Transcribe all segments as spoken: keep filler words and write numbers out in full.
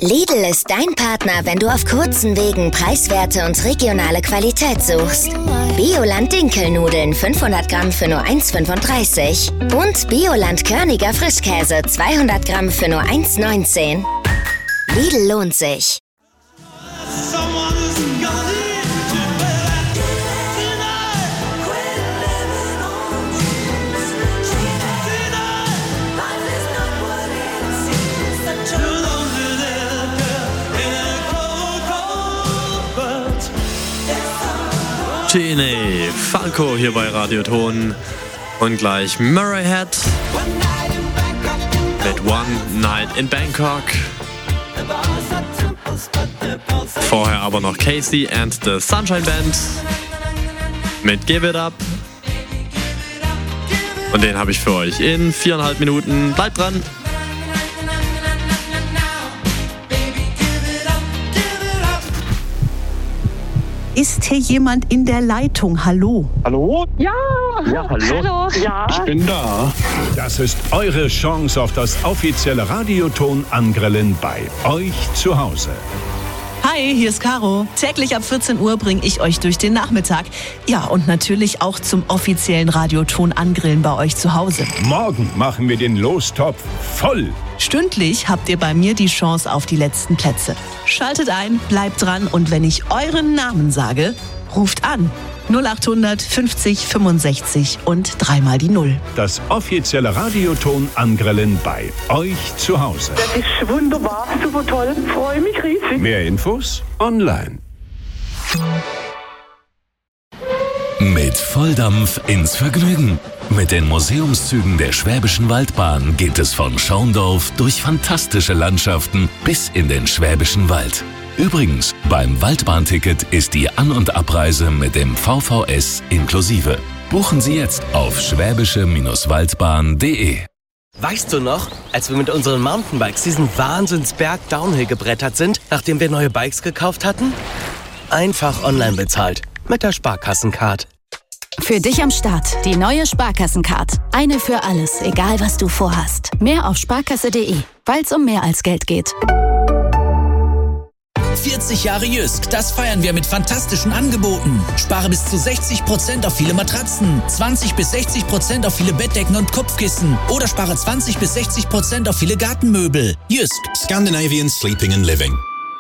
Lidl ist dein Partner, wenn du auf kurzen Wegen preiswerte und regionale Qualität suchst. Bioland Dinkelnudeln fünfhundert Gramm für nur eins fünfunddreißig und Bioland Körniger Frischkäse zweihundert Gramm für nur eins neunzehn. Lidl lohnt sich. Gene Falco hier bei Radioton und gleich Murray Head mit One Night in Bangkok. Vorher aber noch Casey and the Sunshine Band mit Give It Up. Und den habe ich für euch in viereinhalb Minuten. Bleibt dran! Ist hier jemand in der Leitung? Hallo? Hallo? Ja! Ja, hallo? Hallo? Ja? Ich bin da. Das ist eure Chance auf das offizielle Radioton Angrillen bei euch zu Hause. Hi, hier ist Caro. Täglich ab vierzehn Uhr bringe ich euch durch den Nachmittag. Ja, und natürlich auch zum offiziellen Radioton Angrillen bei euch zu Hause. Morgen machen wir den Lostopf voll. Stündlich habt ihr bei mir die Chance auf die letzten Plätze. Schaltet ein, bleibt dran und wenn ich euren Namen sage, ruft an. null achthundert fünfzig fünfundsechzig und dreimal die Null. Das offizielle Radioton Angrillen bei euch zu Hause. Das ist wunderbar, super toll, freue mich riesig. Mehr Infos online. Mit Volldampf ins Vergnügen. Mit den Museumszügen der Schwäbischen Waldbahn geht es von Schauendorf durch fantastische Landschaften bis in den Schwäbischen Wald. Übrigens, beim Waldbahnticket ist die An- und Abreise mit dem V V S inklusive. Buchen Sie jetzt auf schwäbische Waldbahn punkt de. Weißt du noch, als wir mit unseren Mountainbikes diesen Wahnsinnsberg Downhill gebrettert sind, nachdem wir neue Bikes gekauft hatten? Einfach online bezahlt. Mit der Sparkassencard. Für dich am Start die neue Sparkassencard. Eine für alles, egal was du vorhast. Mehr auf sparkasse punkt de, weil es um mehr als Geld geht. vierzig Jahre Jysk, das feiern wir mit fantastischen Angeboten. Spare bis zu sechzig Prozent auf viele Matratzen, zwanzig bis sechzig Prozent auf viele Bettdecken und Kopfkissen oder spare zwanzig bis sechzig Prozent auf viele Gartenmöbel. Jysk. Scandinavian Sleeping and Living.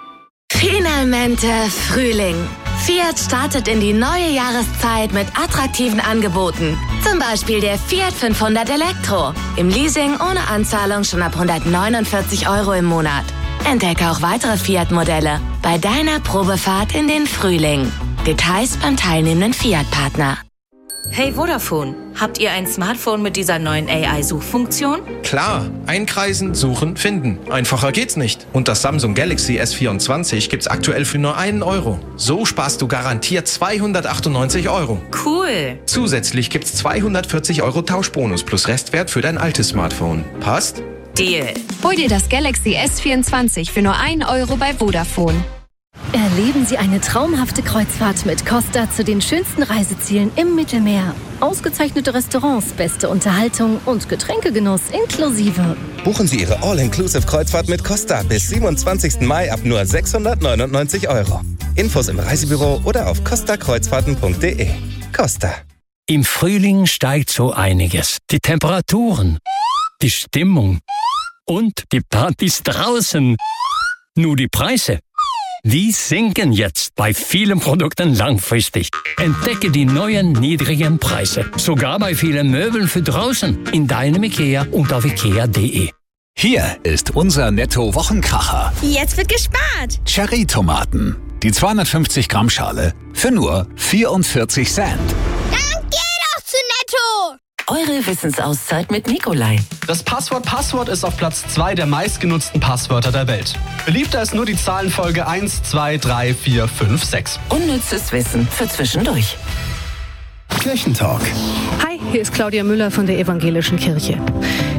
Finalmente Frühling. Fiat startet in die neue Jahreszeit mit attraktiven Angeboten. Zum Beispiel der Fiat fünfhundert Elektro. Im Leasing ohne Anzahlung schon ab hundertneunundvierzig Euro im Monat. Entdecke auch weitere Fiat-Modelle bei deiner Probefahrt in den Frühling. Details beim teilnehmenden Fiat-Partner. Hey Vodafone, habt ihr ein Smartphone mit dieser neuen A I-Suchfunktion? Klar, einkreisen, suchen, finden. Einfacher geht's nicht. Und das Samsung Galaxy S vierundzwanzig gibt's aktuell für nur einen Euro. So sparst du garantiert zweihundertachtundneunzig Euro. Cool. Zusätzlich gibt's zweihundertvierzig Euro Tauschbonus plus Restwert für dein altes Smartphone. Passt? Deal. Hol dir das Galaxy S vierundzwanzig für nur einen Euro bei Vodafone. Erleben Sie eine traumhafte Kreuzfahrt mit Costa zu den schönsten Reisezielen im Mittelmeer. Ausgezeichnete Restaurants, beste Unterhaltung und Getränkegenuss inklusive. Buchen Sie Ihre All-Inclusive-Kreuzfahrt mit Costa bis siebenundzwanzigsten Mai ab nur sechshundertneunundneunzig Euro. Infos im Reisebüro oder auf costa kreuzfahrten punkt de. Costa. Im Frühling steigt so einiges. Die Temperaturen, die Stimmung und die Partys draußen. Nur die Preise, die sinken jetzt bei vielen Produkten langfristig. Entdecke die neuen niedrigen Preise. Sogar bei vielen Möbeln für draußen. In deinem IKEA und auf ikea punkt de. Hier ist unser Netto-Wochenkracher. Jetzt wird gespart. Cherry-Tomaten. Die zweihundertfünfzig Gramm Schale für nur vierundvierzig Cent. Dann geh doch zu Netto. Eure Wissensauszeit mit Nikolai. Das Passwort Passwort ist auf Platz zwei der meistgenutzten Passwörter der Welt. Beliebter ist nur die Zahlenfolge eins, zwei, drei, vier, fünf, sechs. Unnützes Wissen für zwischendurch. Kirchentalk. Hi, hier ist Claudia Müller von der Evangelischen Kirche.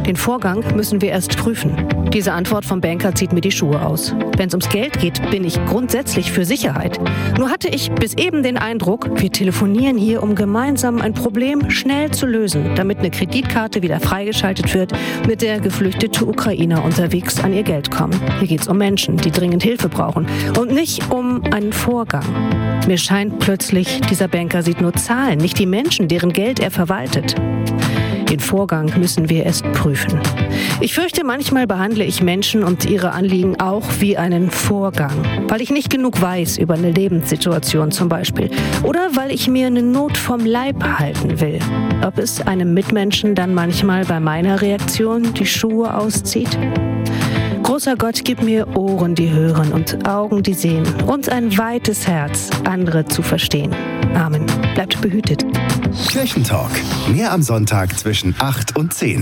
Den Vorgang müssen wir erst prüfen. Diese Antwort vom Banker zieht mir die Schuhe aus. Wenn es ums Geld geht, bin ich grundsätzlich für Sicherheit. Nur hatte ich bis eben den Eindruck, wir telefonieren hier, um gemeinsam ein Problem schnell zu lösen, damit eine Kreditkarte wieder freigeschaltet wird, mit der geflüchtete Ukrainer unterwegs an ihr Geld kommen. Hier geht es um Menschen, die dringend Hilfe brauchen und nicht um einen Vorgang. Mir scheint plötzlich, dieser Banker sieht nur Zahlen, nicht die Menschen, deren Geld er verwaltet. Den Vorgang müssen wir erst prüfen. Ich fürchte, manchmal behandle ich Menschen und ihre Anliegen auch wie einen Vorgang, weil ich nicht genug weiß über eine Lebenssituation zum Beispiel oder weil ich mir eine Not vom Leib halten will. Ob es einem Mitmenschen dann manchmal bei meiner Reaktion die Schuhe auszieht? Großer Gott, gib mir Ohren, die hören und Augen, die sehen und ein weites Herz, andere zu verstehen. Amen. Bleibt behütet. Kirchentalk. Mehr am Sonntag zwischen acht und zehn.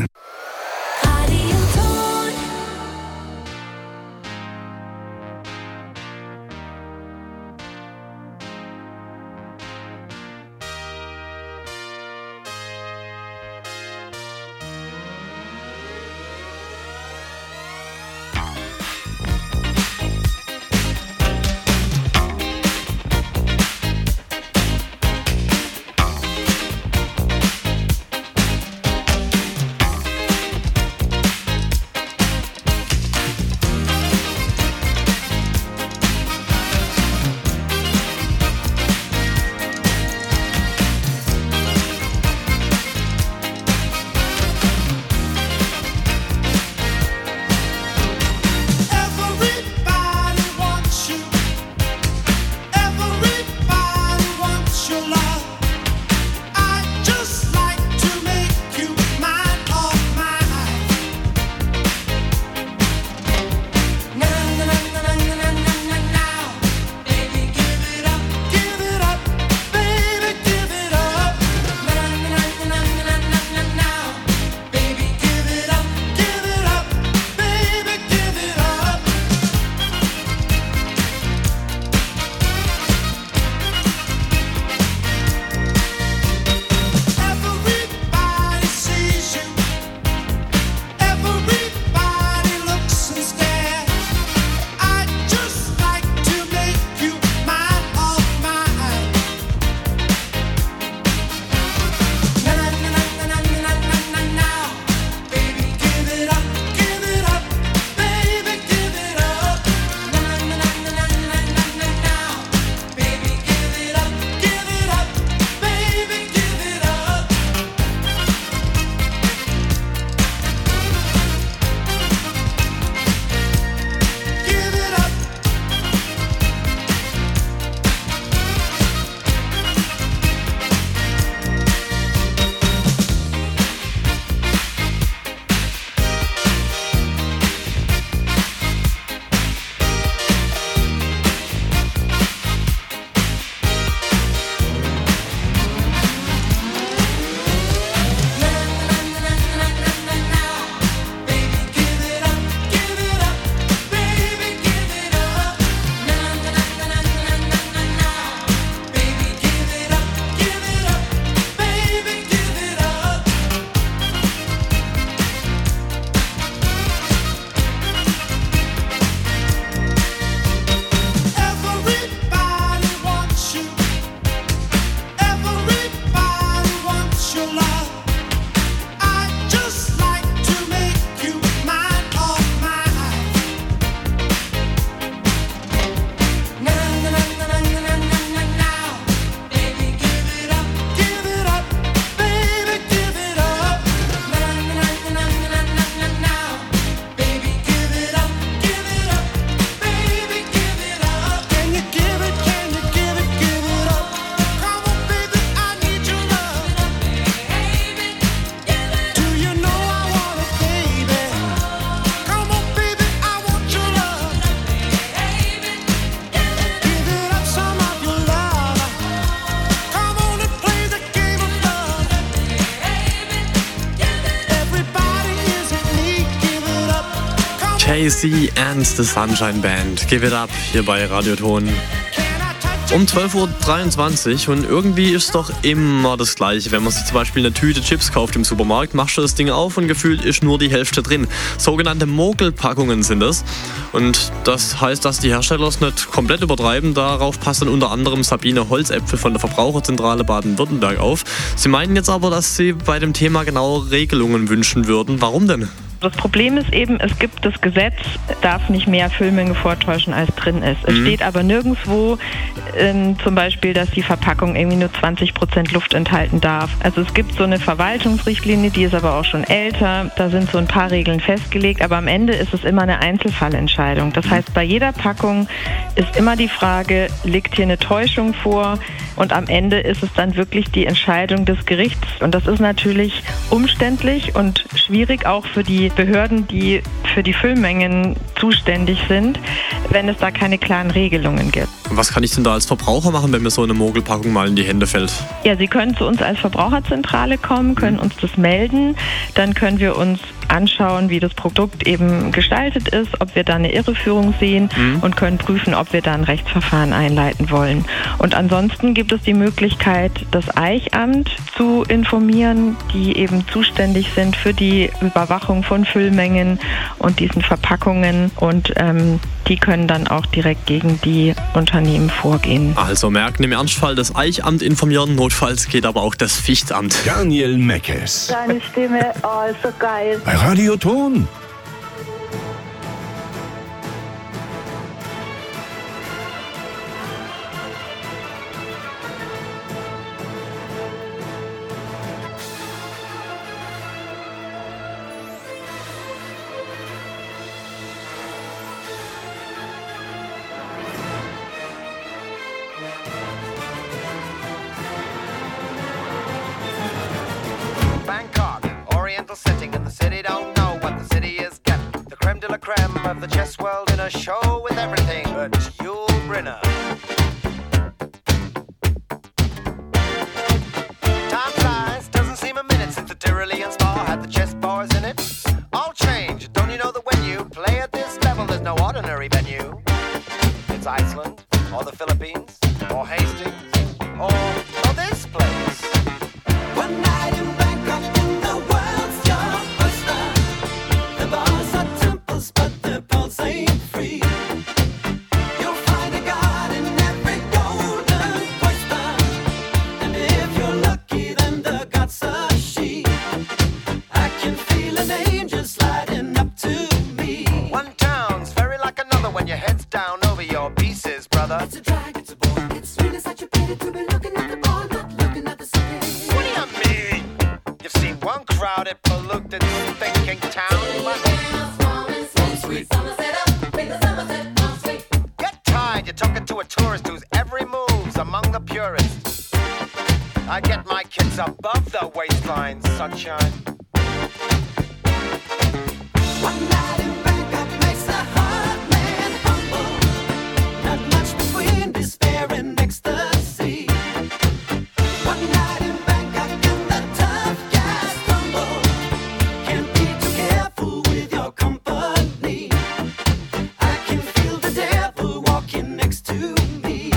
K C and the Sunshine Band. Give it up hier bei Radioton. Um zwölf Uhr dreiundzwanzig und irgendwie ist doch immer das Gleiche. Wenn man sich zum Beispiel eine Tüte Chips kauft im Supermarkt, machst du das Ding auf und gefühlt ist nur die Hälfte drin. Sogenannte Mogelpackungen sind das. Und das heißt, dass die Hersteller es nicht komplett übertreiben. Darauf passt dann unter anderem Sabine Holzäpfel von der Verbraucherzentrale Baden-Württemberg auf. Sie meinen jetzt aber, dass Sie bei dem Thema genaue Regelungen wünschen würden. Warum denn? Das Problem ist eben, es gibt das Gesetz, darf nicht mehr Füllmenge vortäuschen, als drin ist. Es mhm. steht aber nirgendwo ähm, zum Beispiel, dass die Verpackung irgendwie nur zwanzig Prozent Luft enthalten darf. Also es gibt so eine Verwaltungsrichtlinie, die ist aber auch schon älter. Da sind so ein paar Regeln festgelegt, aber am Ende ist es immer eine Einzelfallentscheidung. Das heißt, bei jeder Packung ist immer die Frage, liegt hier eine Täuschung vor? Und am Ende ist es dann wirklich die Entscheidung des Gerichts. Und das ist natürlich umständlich und schwierig auch für die Behörden, die für die Füllmengen zuständig sind, wenn es da keine klaren Regelungen gibt. Was kann ich denn da als Verbraucher machen, wenn mir so eine Mogelpackung mal in die Hände fällt? Ja, Sie können zu uns als Verbraucherzentrale kommen, können uns das melden. Dann können wir uns anschauen, wie das Produkt eben gestaltet ist, ob wir da eine Irreführung sehen mhm. und können prüfen, ob wir da ein Rechtsverfahren einleiten wollen. Und ansonsten gibt es die Möglichkeit, das Eichamt zu informieren, die eben zuständig sind für die Überwachung von Füllmengen und diesen Verpackungen. Und ähm, die können dann auch direkt gegen die Unternehmen vorgehen. Also merken, im Ernstfall das Eichamt informieren, notfalls geht aber auch das Fichtamt. Daniel Meckes. Deine Stimme, oh, ist so geil. Bei Radio Ton. Setting in the city, don't know what the city is getting. The creme de la creme of the chess world in a show with everything but Yul Brynner. Time flies, doesn't seem a minute since the Tyrolean spa had the chess bars in it. All change, don't you know that when you play at this level, there's no ordinary venue? It's Iceland, or the Philippines, or Hastings, or, or this place. One night in Bangkok in the world. It's a drag, it's a bore, it's really such a pity to be looking at the bar, not looking at the city. What do you mean? You've seen one crowded, polluted, thinking town, but get tired, you're talking to a tourist whose every move's among the purists. I get my kids above the waistline, sunshine. One night in Bangkok makes the heart man humble. Not much between despair and ecstasy. One night in Bangkok and the tough guys stumble. Can't be too careful with your company. I can feel the devil walking next to me.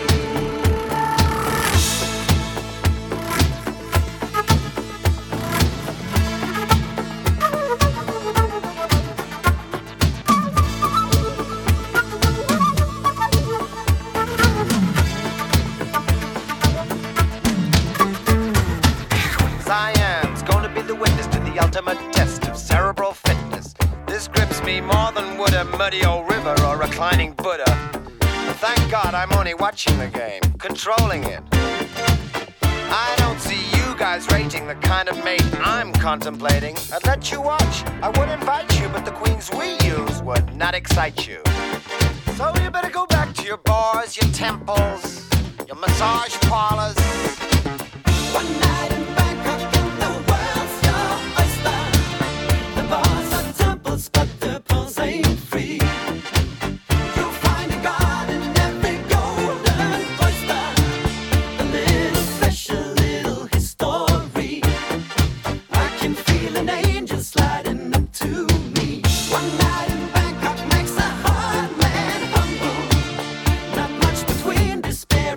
Science, gonna be the witness to the ultimate test of cerebral fitness. This grips me more than would a muddy old river or reclining Buddha. But thank God I'm only watching the game, controlling it. I don't see you guys rating the kind of mate I'm contemplating. I'd let you watch, I would invite you, but the queens we use would not excite you. So you better go back to your bars, your temples, your massage parlors. One night in Bangkok and the world's your oyster. The bars are temples, but the pearls ain't free. You'll find a god in every golden oyster. A little special, little history. I can feel an angel sliding up to me. One night in Bangkok makes a hard man humble. Not much between despair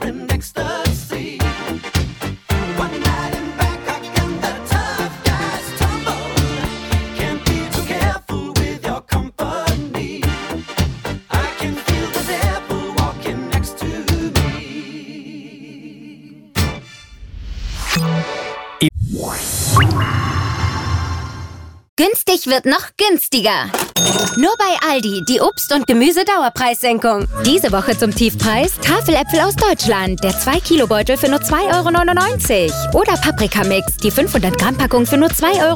Günstig wird noch günstiger. Nur bei Aldi die Obst- und Gemüse-Dauerpreissenkung. Diese Woche zum Tiefpreis Tafeläpfel aus Deutschland. Der zwei Kilo Beutel für nur zwei Euro neunundneunzig. Oder Paprikamix, die fünfhundert Gramm Packung für nur zwei Euro.